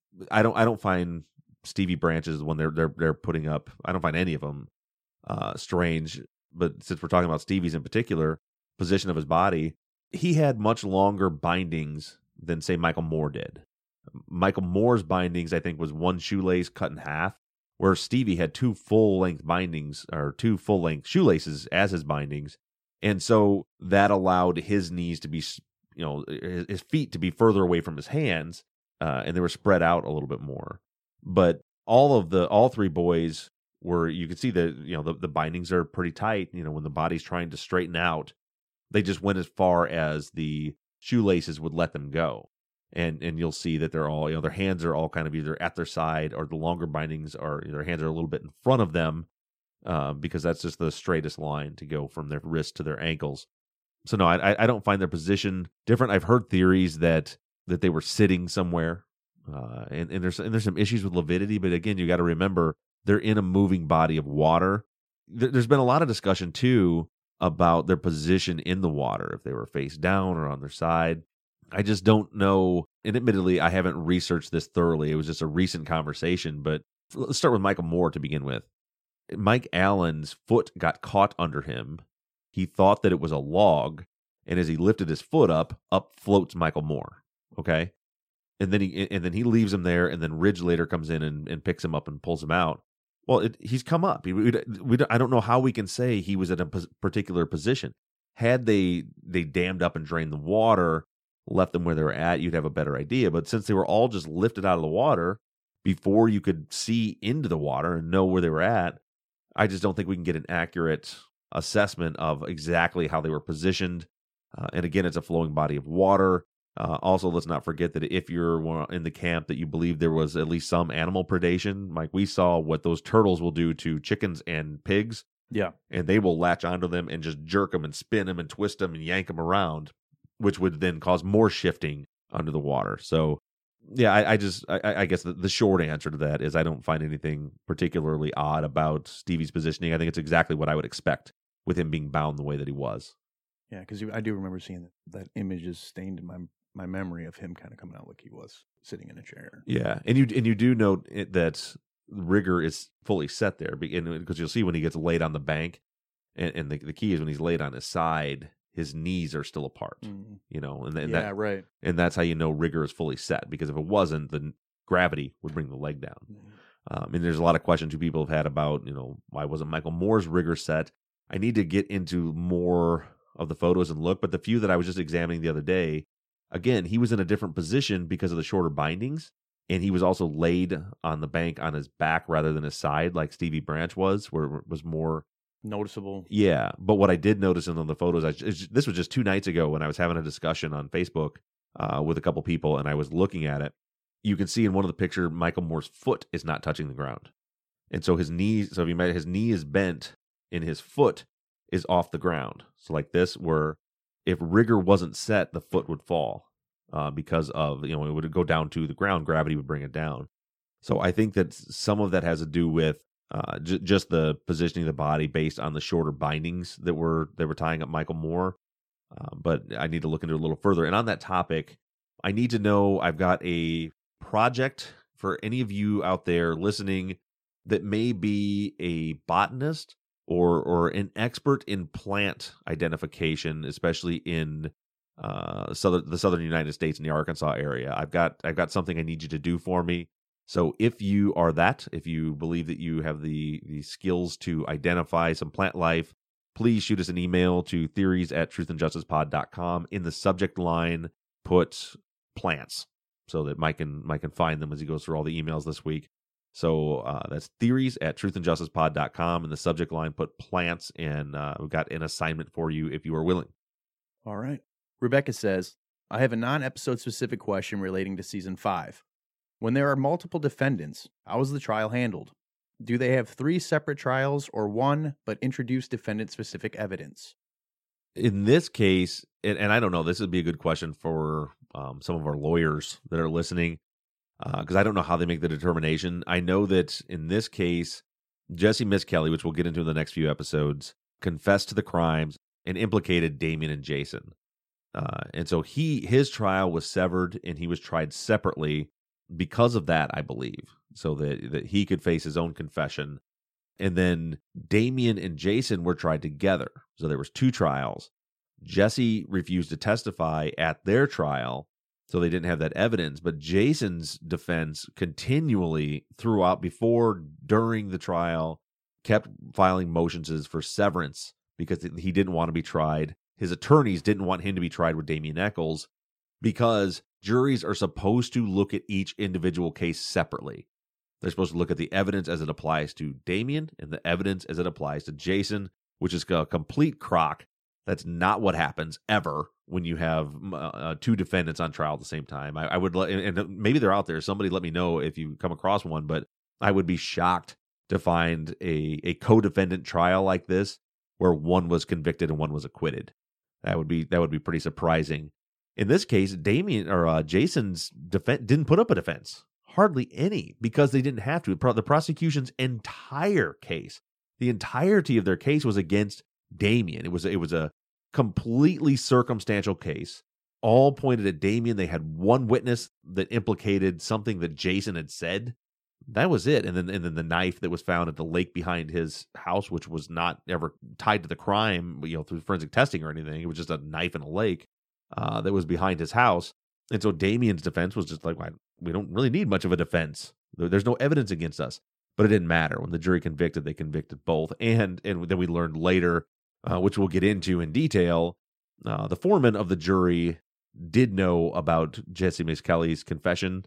I don't I don't find Stevie Branch's when they're they're they're putting up, I don't find any of them uh, strange. But since we're talking about Stevie's in particular, position of his body, he had much longer bindings than, say, Michael Moore did. Michael Moore's bindings, I think, was one shoelace cut in half, where Stevie had two full-length bindings, or two full-length shoelaces as his bindings. And so that allowed his knees to be, you know, his feet to be further away from his hands, uh, and they were spread out a little bit more. But all of the, all three boys were, you could see that, you know, the, the bindings are pretty tight. You know, when the body's trying to straighten out, they just went as far as the shoelaces would let them go. And and you'll see that they're all, you know, their hands are all kind of either at their side, or the longer bindings are, their hands are a little bit in front of them, uh, because that's just the straightest line to go from their wrists to their ankles. So no, I I don't find their position different. I've heard theories that that they were sitting somewhere, uh, and and there's and there's some issues with lividity. But again, you got to remember they're in a moving body of water. There's been a lot of discussion too about their position in the water, if they were face down or on their side. I just don't know. And admittedly, I haven't researched this thoroughly. It was just a recent conversation. But let's start with Michael Moore to begin with. Mike Allen's foot got caught under him. He thought that it was a log. And as he lifted his foot up, up floats Michael Moore. Okay? And then he and then he leaves him there. And then Ridge later comes in and, and picks him up and pulls him out. Well, it, he's come up. We, we, we, I don't know how we can say he was in a particular position. Had they they dammed up and drained the water, left them where they were at, you'd have a better idea. But since they were all just lifted out of the water before you could see into the water and know where they were at, I just don't think we can get an accurate assessment of exactly how they were positioned. Uh, and again, it's a flowing body of water. Uh, also, let's not forget that if you're in the camp that you believe there was at least some animal predation, like we saw what those turtles will do to chickens and pigs. Yeah. And they will latch onto them and just jerk them and spin them and twist them and yank them around, which would then cause more shifting under the water. So, yeah, I, I just, I, I guess the, the short answer to that is I don't find anything particularly odd about Stevie's positioning. I think it's exactly what I would expect with him being bound the way that he was. Yeah, because I do remember seeing that, that image is stained in my my memory of him kind of coming out like he was sitting in a chair. Yeah, and you and you do note it, that rigor is fully set there, because you'll see when he gets laid on the bank, and, and the, the key is when he's laid on his side, his knees are still apart. Mm. You know, and, and yeah, that right. and that's how you know rigor is fully set, because if it wasn't, then gravity would bring the leg down. Mm. Um, and there's a lot of questions you people have had about, you know, why wasn't Michael Moore's rigor set? I need to get into more of the photos and look, but the few that I was just examining the other day, again, he was in a different position because of the shorter bindings, and he was also laid on the bank on his back rather than his side, like Stevie Branch was, where it was more noticeable. Yeah, but what I did notice in the photos, I, this was just two nights ago when I was having a discussion on Facebook uh, with a couple people, and I was looking at it. You can see in one of the pictures, Michael Moore's foot is not touching the ground, and so his knees. So if you might, his knee is bent, and his foot is off the ground. So like this, where if rigor wasn't set, the foot would fall uh, because of, you know, it would go down to the ground. Gravity would bring it down. So I think that some of that has to do with uh, j- just the positioning of the body based on the shorter bindings that were that were tying up Michael Moore. Uh, but I need to look into it a little further. And on that topic, I need to know, I've got a project for any of you out there listening that may be a botanist or or an expert in plant identification, especially in uh, southern the southern United States in the Arkansas area. I've got I've got something I need you to do for me. So if you are that, if you believe that you have the the skills to identify some plant life, please shoot us an email to theories at truth and justice pod dot com. In the subject line, put plants so that Mike can Mike can find them as he goes through all the emails this week. So uh, that's theories at truth and justice pod dot com. In the subject line, put plants, and uh, we've got an assignment for you if you are willing. All right. Rebecca says, I have a non-episode specific question relating to season five. When there are multiple defendants, how is the trial handled? Do they have three separate trials or one, but introduce defendant-specific evidence? In this case, and, and I don't know, this would be a good question for um, some of our lawyers that are listening, because uh, I don't know how they make the determination. I know that in this case, Jesse Misskelley, which we'll get into in the next few episodes, confessed to the crimes and implicated Damien and Jason. Uh, and so he his trial was severed, and he was tried separately because of that, I believe, so that, that he could face his own confession. And then Damien and Jason were tried together. So there was two trials. Jesse refused to testify at their trial, so they didn't have that evidence. But Jason's defense continually throughout, before, during the trial, kept filing motions for severance because he didn't want to be tried. His attorneys didn't want him to be tried with Damien Echols because juries are supposed to look at each individual case separately. They're supposed to look at the evidence as it applies to Damien and the evidence as it applies to Jason, which is a complete crock. That's not what happens ever when you have uh, two defendants on trial at the same time. I, I would, let, and maybe they're out there. Somebody let me know if you come across one, but I would be shocked to find a, a co-defendant trial like this where one was convicted and one was acquitted. That would be that would be pretty surprising. In this case, Damien or uh, Jason's defense didn't put up a defense, hardly any, because they didn't have to. The prosecution's entire case, the entirety of their case was against Damien. It was it was a completely circumstantial case. All pointed at Damien. They had one witness that implicated something that Jason had said. That was it. And then and then the knife that was found at the lake behind his house, which was not ever tied to the crime, you know, through forensic testing or anything. It was just a knife in a lake uh, that was behind his house. And so Damien's defense was just like, well, we don't really need much of a defense. There's no evidence against us. But it didn't matter. When the jury convicted, they convicted both. And and then we learned later, uh, which we'll get into in detail, uh, the foreman of the jury did know about Jesse Misskelley's confession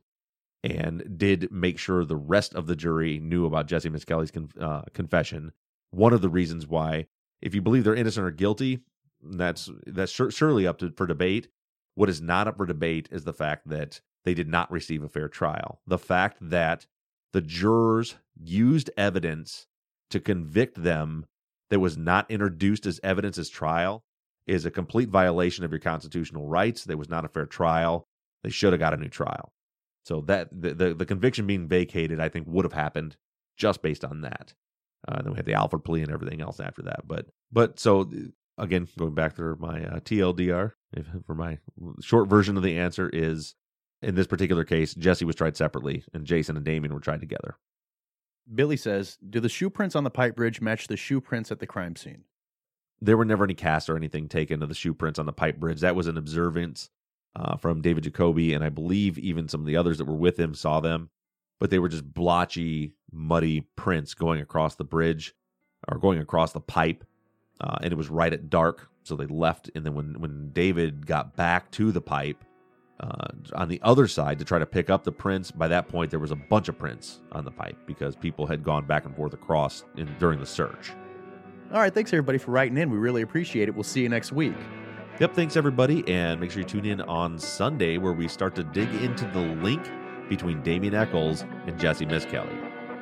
and did make sure the rest of the jury knew about Jesse Misskelley's con- uh, confession. One of the reasons why, if you believe they're innocent or guilty, that's that's sur- surely up to, for debate. What is not up for debate is the fact that they did not receive a fair trial. The fact that the jurors used evidence to convict them that was not introduced as evidence as trial is a complete violation of your constitutional rights. There was not a fair trial. They should have got a new trial. So that the, the, the conviction being vacated, I think, would have happened just based on that. Uh, then we had the Alford plea and everything else after that. But but so again, going back to my uh, T L D R, if, for my short version of the answer is, in this particular case, Jesse was tried separately, and Jason and Damien were tried together. Billy says, do the shoe prints on the pipe bridge match the shoe prints at the crime scene? there were never any casts or anything taken of the shoe prints on the pipe bridge. That was an observance uh, from David Jacoby, and I believe even some of the others that were with him saw them. But they were just blotchy, muddy prints going across the bridge or going across the pipe, uh, and it was right at dark, so they left. And then when, when David got back to the pipe, Uh, on the other side to try to pick up the prints, by that point there was a bunch of prints on the pipe because people had gone back and forth across in, during the search. All right, thanks everybody for writing in. We really appreciate it. We'll see you next week. Yep, thanks everybody, and make sure you tune in on Sunday where we start to dig into the link between Damien Echols and Jesse Miskelly.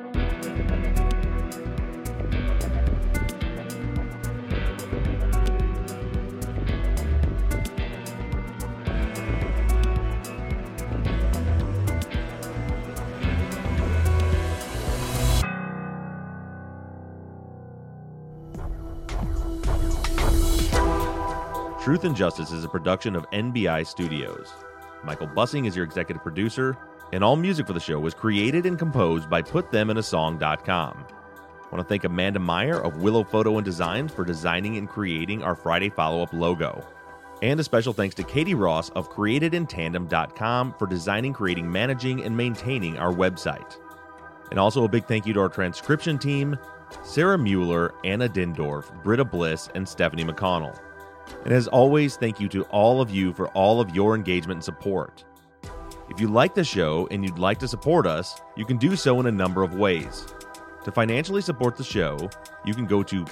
Truth and Justice is a production of N B I Studios. Michael Bussing is your executive producer, and all music for the show was created and composed by put them in a song dot com. I want to thank Amanda Meyer of Willow Photo and Designs for designing and creating our Friday Follow-Up logo. And a special thanks to Katie Ross of created in tandem dot com for designing, creating, managing, and maintaining our website. And also a big thank you to our transcription team, Sarah Mueller, Anna Dindorf, Britta Bliss, and Stephanie McConnell. And as always, thank you to all of you for all of your engagement and support. If you like the show and you'd like to support us, you can do so in a number of ways. To financially support the show, you can go to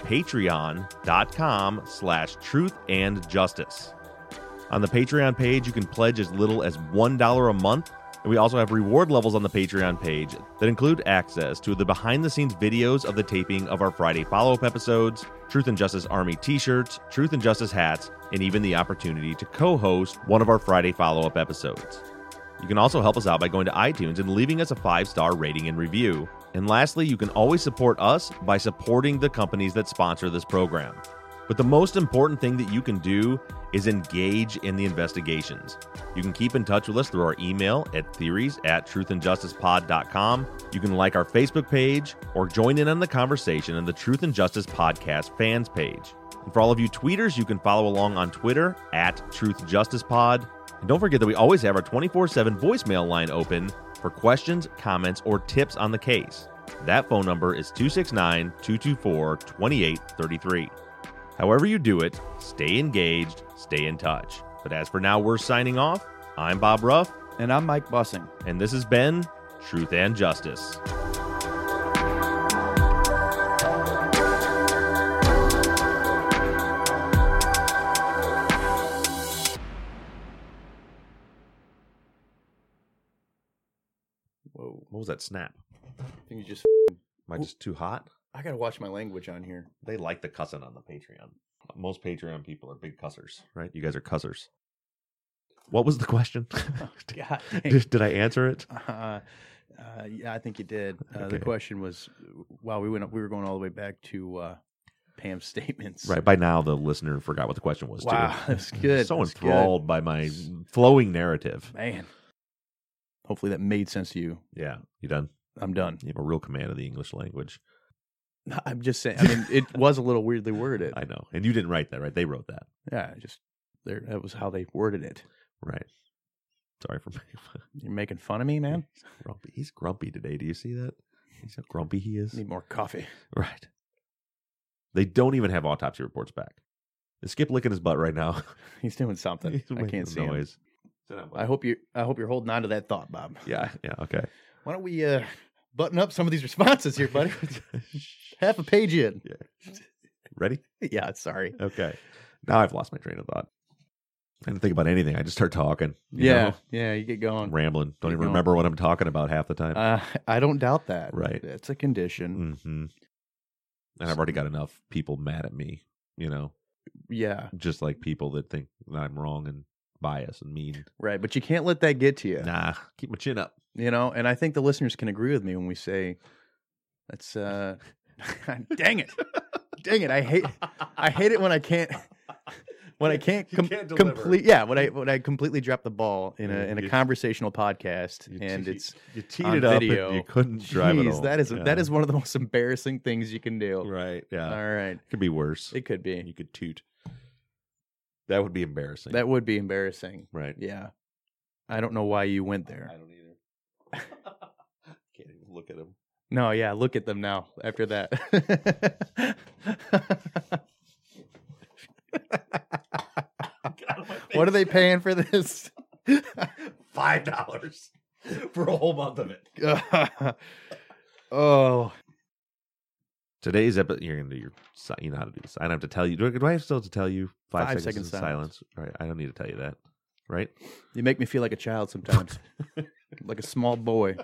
patreon.com slash truth and justice. On the Patreon page, you can pledge as little as one dollar a month, and we also have reward levels on the Patreon page that include access to the behind-the-scenes videos of the taping of our Friday follow-up episodes, Truth and Justice Army t-shirts, Truth and Justice hats, and even the opportunity to co-host one of our Friday follow-up episodes. You can also help us out by going to iTunes and leaving us a five-star rating and review. And lastly, you can always support us by supporting the companies that sponsor this program. But the most important thing that you can do is engage in the investigations. You can keep in touch with us through our email at theories at truth and justice pod dot com. You can like our Facebook page or join in on the conversation in the Truth and Justice Podcast fans page. And for all of you tweeters, you can follow along on Twitter at Truth Justice Pod. And don't forget that we always have our twenty-four seven voicemail line open for questions, comments, or tips on the case. That phone number is two six nine, two two four, two eight three three. However you do it, stay engaged, stay in touch. But as for now, we're signing off. I'm Bob Ruff. And I'm Mike Bussing. And this has been Truth and Justice. Whoa. What was that snap? I think you just... Am I just too hot? I gotta watch my language on here. They like the cussing on the Patreon. Most Patreon people are big cussers, right? You guys are cussers. What was the question? Oh, God, did, did I answer it? Uh, uh, yeah, I think you did. Uh, Okay. The question was, wow, we went. We were going all the way back to uh, Pam's statements. Right. By now, the listener forgot what the question was, Wow, too. that's good. So That's enthralled by my flowing narrative. Man, hopefully that made sense to you. Yeah. You done? I'm done. You have a real command of the English language. I'm just saying. I mean, it was a little weirdly worded. I know. And you didn't write that, right? They wrote that. Yeah, just there. That was how they worded it. Right. Sorry for making fun. You're making fun of me, man. He's grumpy. He's grumpy today. Do you see that? He's how grumpy he is. Need more coffee. Right. They don't even have autopsy reports back. Is Skip licking his butt right now? He's doing something. He's I making can't see noise. him. I hope you. I hope you're holding on to that thought, Bob. Yeah. Yeah. Okay. Why don't we uh, button up some of these responses here, buddy? Half a page in. Yeah. Ready? Yeah. Sorry. Okay. Now I've lost my train of thought. I didn't think about anything. I just start talking. you Yeah. know? Yeah. You get going. Rambling. Don't Keep even going. remember what I'm talking about half the time. Uh, I don't doubt that. Right. It's a condition. hmm And I've already got enough people mad at me, you know, Yeah. just like people that think that I'm wrong and biased and mean. Right. But you can't let that get to you. Nah, keep my chin up. You know, and I think the listeners can agree with me when we say that's uh dang it. Dang it. I hate I hate it when I can't when I can't, You com- can't deliver. complete, yeah, when I when I completely drop the ball in a Yeah, in a you- conversational podcast, You and te- it's you teed on it up video. and you couldn't drive it Jeez, home. that is Yeah. that is one of the most embarrassing things you can do. right. Yeah, All right, it could be worse. it could be. You could toot. That would be embarrassing. That would be embarrassing. right. Yeah, I don't know why you went there. I don't either. Can't even look at him. No, yeah, look at them now after that. What are they paying for this? Five dollars for a whole month of it. Oh, Today's episode, you're gonna do your. si- You know how to do this. I don't have to tell you. Do I, do I still have to tell you five, Five seconds, seconds of silence? Right. I don't need to tell you that. Right. you make me feel like a child sometimes, like a small boy.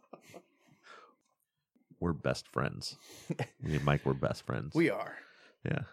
We're best friends. Me and Mike, we're best friends. We are. Yeah.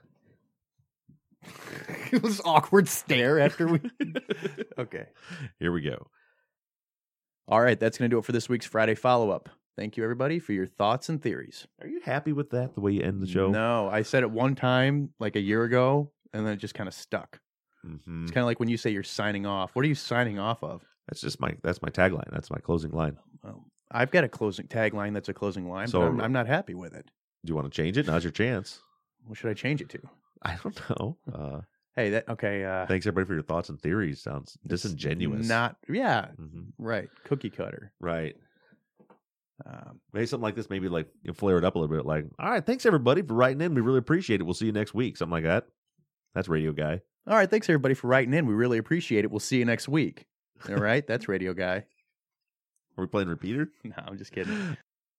It was awkward stare after we. Okay. Here we go. All right, that's going to do it for this week's Friday follow up. Thank you, everybody, for your thoughts and theories. Are you happy with that? The way you end the show? No, I said it one time like a year ago, and then it just kind of stuck. Mm-hmm. It's kind of like when you say you're signing off. What are you signing off of? That's just my. That's my tagline. That's my closing line. Well, I've got a closing tagline that's a closing line, So- but I'm, I'm not happy with it. Do you want to change it? Now's your chance. What should I change it to? I don't know. Uh, Hey, that okay? Uh, thanks everybody for your thoughts and theories. Sounds disingenuous. Not, yeah, hmm right. Cookie cutter. Right. Um, Maybe something like this. Maybe like you know, flare it up a little bit. Like, all right, thanks everybody for writing in. We really appreciate it. We'll see you next week. Something like that. That's Radio Guy. all right, thanks everybody for writing in. We really appreciate it. We'll see you next week. All right, that's Radio Guy. Are we playing repeater? No, I'm just kidding.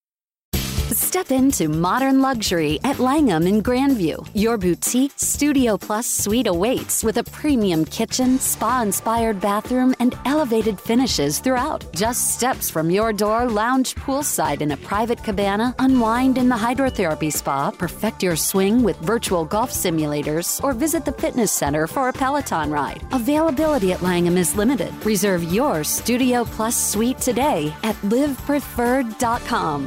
Step into modern luxury at Langham in Grandview. Your boutique Studio Plus suite awaits with a premium kitchen, spa-inspired bathroom, and elevated finishes throughout. Just steps from your door, lounge poolside in a private cabana, unwind in the hydrotherapy spa, perfect your swing with virtual golf simulators, or visit the fitness center for a Peloton ride. Availability at Langham is limited. Reserve your Studio Plus suite today at live preferred dot com.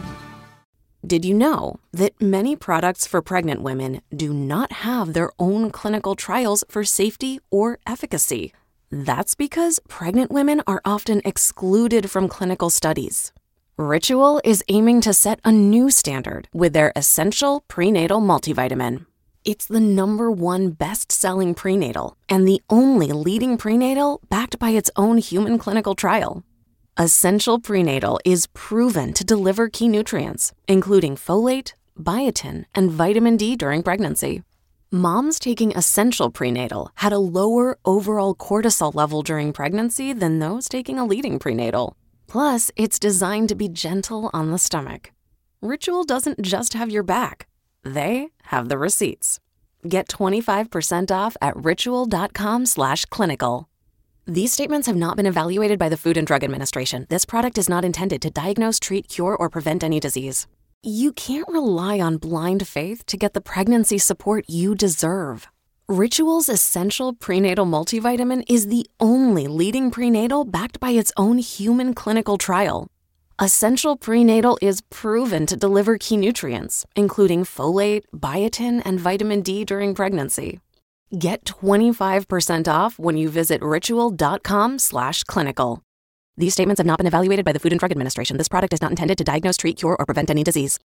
Did you know that many products for pregnant women do not have their own clinical trials for safety or efficacy? That's because pregnant women are often excluded from clinical studies. Ritual is aiming to set a new standard with their Essential Prenatal Multivitamin. It's the number one best-selling prenatal and the only leading prenatal backed by its own human clinical trial. Essential Prenatal is proven to deliver key nutrients, including folate, biotin, and vitamin D during pregnancy. Moms taking Essential Prenatal had a lower overall cortisol level during pregnancy than those taking a leading prenatal. Plus, it's designed to be gentle on the stomach. Ritual doesn't just have your back. They have the receipts. Get twenty-five percent off at ritual.com slash clinical. These statements have not been evaluated by the Food and Drug Administration. This product is not intended to diagnose, treat, cure, or prevent any disease. You can't rely on blind faith to get the pregnancy support you deserve. Ritual's Essential Prenatal Multivitamin is the only leading prenatal backed by its own human clinical trial. Essential Prenatal is proven to deliver key nutrients, including folate, biotin, and vitamin D during pregnancy. Get twenty-five percent off when you visit ritual.com slash clinical. These statements have not been evaluated by the Food and Drug Administration. This product is not intended to diagnose, treat, cure, or prevent any disease.